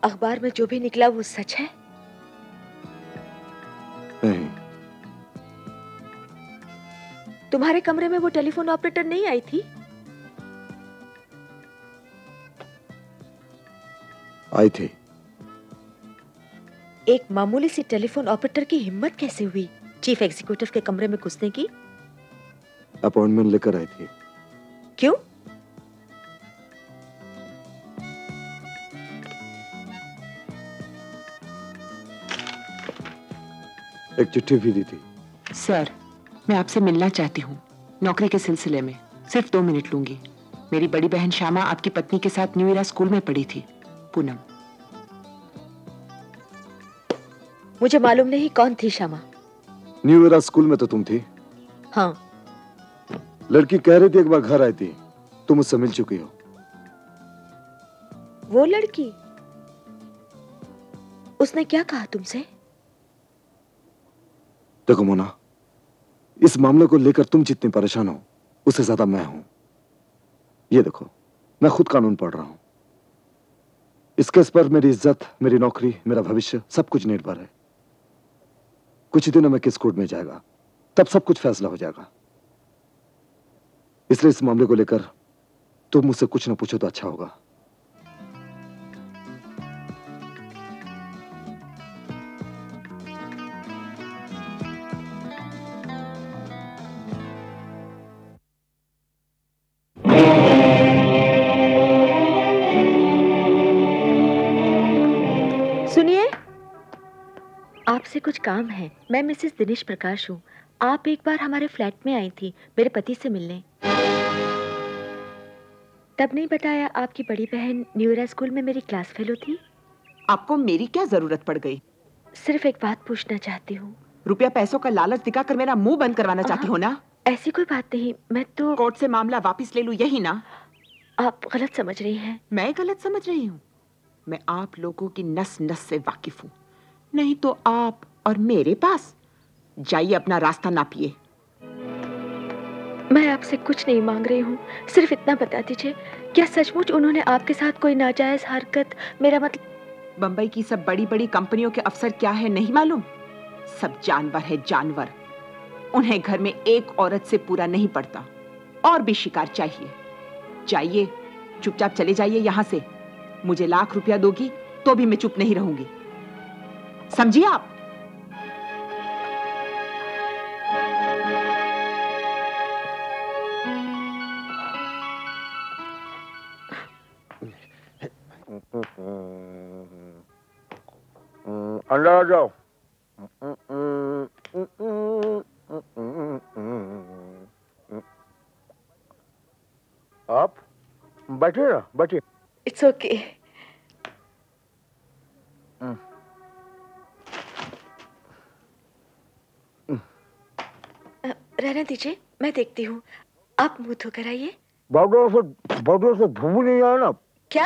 अखबार में जो भी निकला वो सच है? नहीं। तुम्हारे कमरे में वो टेलीफोन ऑपरेटर नहीं आई थी? आई थी। एक मामूली सी टेलीफोन ऑपरेटर की हिम्मत कैसे हुई चीफ एग्जीक्यूटिव के कमरे में घुसने की? अपॉइंटमेंट लेकर आई थी। क्यों? एक चिट्ठी भी दी थी। सर, मैं आपसे मिलना चाहती हूँ नौकरी के सिलसिले में। सिर्फ 2 मिनट लूंगी। मेरी बड़ी बहन श्यामा आपकी पत्नी के साथ न्यू ईरा स्कूल में पढ़ी थी। पूनम। मुझे मालूम नहीं कौन थी श्यामा। न्यू ईरा स्कूल में तो तुम थी। हाँ। लड़की कह रही थी एक बार घर आई थी, तुम मुझसे मिल चुकी हो। वो लड़की? उसने क्या कहा तुमसे? देखो मोना, इस मामले को लेकर तुम जितनी परेशान हो उससे ज्यादा मैं हूं। ये देखो, मैं खुद कानून पढ़ रहा हूं। इस केस पर मेरी इज्जत, मेरी नौकरी, मेरा भविष्य सब कुछ निर्भर है। कुछ ही दिनों में केस कोर्ट में जाएगा, तब सब कुछ फैसला हो जाएगा। इसलिए इस मामले को लेकर तुम मुझसे कुछ न पूछो तो अच्छा होगा। सुनिए, आपसे कुछ काम है। मैं मिसेस दिनेश प्रकाश हूँ। आप एक बार हमारे फ्लैट में आई थी मेरे पति से मिलने। तब नहीं बताया आपकी बड़ी बहन न्यू ईरा स्कूल में मेरी क्लास फेलो थी? आपको मेरी क्या जरूरत पड़ गई? सिर्फ एक बात पूछना चाहती हूँ। रुपया पैसों का लालच दिखाकर मेरा मुंह बंद करवाना चाहती हो ना? ऐसी कोई बात नहीं, मैं तो कोर्ट से मामला वापस ले लूं, यही ना? आप गलत समझ रही हैं। मैं गलत समझ रही हूँ? मैं आप लोगों की नस नस से वाकिफ हूँ। नहीं तो आप और मेरे पास जाइए, अपना रास्ता नापिए। मैं आपसे कुछ नहीं मांग रही हूँ, सिर्फ इतना बता दीजिए, क्या सचमुच उन्होंने आपके साथ कोई नाजायज हरकत? मेरा मतलब बंबई की सब बड़ी बड़ी कंपनियों के अफसर क्या है नहीं मालूम? सब जानवर है, जानवर। उन्हें घर में एक औरत से पूरा नहीं पड़ता, और भी शिकार चाहिए। जाइए, चुपचाप चले जाइए यहां से। मुझे लाख रुपया दोगी तो भी मैं चुप नहीं रहूंगी, समझिए आप? अंदर आ जाओ। आप बैठिए ना, बैठिए। It's okay. रहने दीजिए, मैं देखती हूँ। आप मुंह धोकर आइए। बॉर्डर से धूम नहीं आया ना? क्या?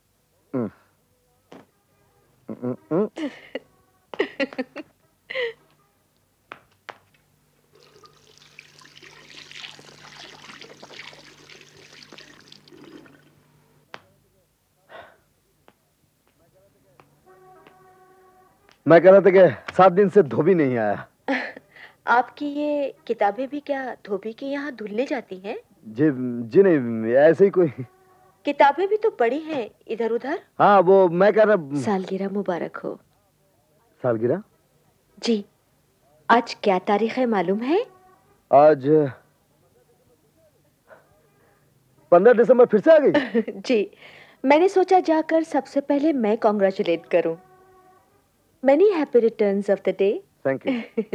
मैं कह रहा था कि 7 दिन से धोबी नहीं आया। आपकी ये किताबें भी क्या धोबी के यहाँ धुलने जाती हैं? जी जी नहीं, ऐसे ही कोई। किताबें भी तो पड़ी हैं इधर उधर। हाँ, वो मैं कह रहा। सालगिरह मुबारक हो। सालगिरह? जी। आज क्या तारीख है मालूम है? आज 15 दिसंबर फिर से आ गई। जी, मैंने सोचा जाकर सबसे पहले मैं कॉन्ग्रेचुलेट करूं। Many happy returns of the day. Thank you.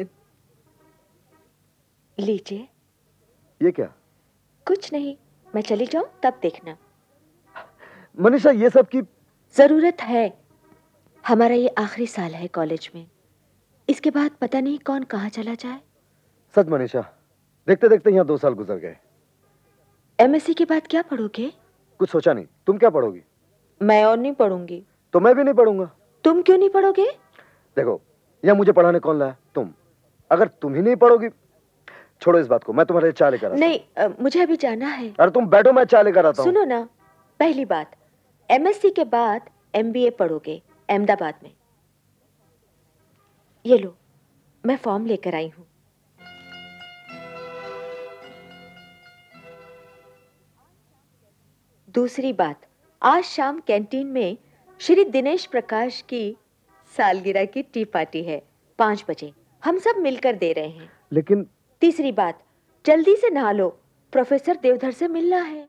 लीजिए। ये क्या? कुछ नहीं, मैं चली जाऊं तब देखना। मनीषा, ये सब की जरूरत है। हमारा ये आखिरी साल है कॉलेज में। इसके बाद पता नहीं कौन कहाँ चला जाए। सच मनीषा, देखते देखते यहाँ 2 साल गुजर गए। एमएससी के बाद क्या पढ़ोगे? कुछ सोचा नहीं। तुम क्या पढ़ोगी? मैं और नहीं पढ़ूंगी। तो मैं भी नहीं पढ़ूंगा। तुम क्यों नहीं पढ़ोगे? देखो, यहाँ मुझे पढ़ाने कौन लाया? तुम। अगर तुम ही नहीं पढ़ोगी, छोड़ो इस बात को, मैं तुम्हारे लिए चाय लेकर आता हूं। नहीं, मुझे अभी जाना है। अरे तुम बैठो, मैं चाय लेकर आता हूँ। सुनो ना, पहली बात, एमएससी के बाद एमबीए पढ़ोगे, अहमदाबाद में। ये लो, मैं फॉर्म लेकर आई हूँ। दूसरी बात, आज शाम कैंटीन में श्री दिनेश प्रकाश की सालगिरह की टी पार्टी है, 5 बजे। हम सब मिलकर दे रहे हैं। लेकिन तीसरी बात, जल्दी से नहा लो, प्रोफेसर देवधर से मिलना है।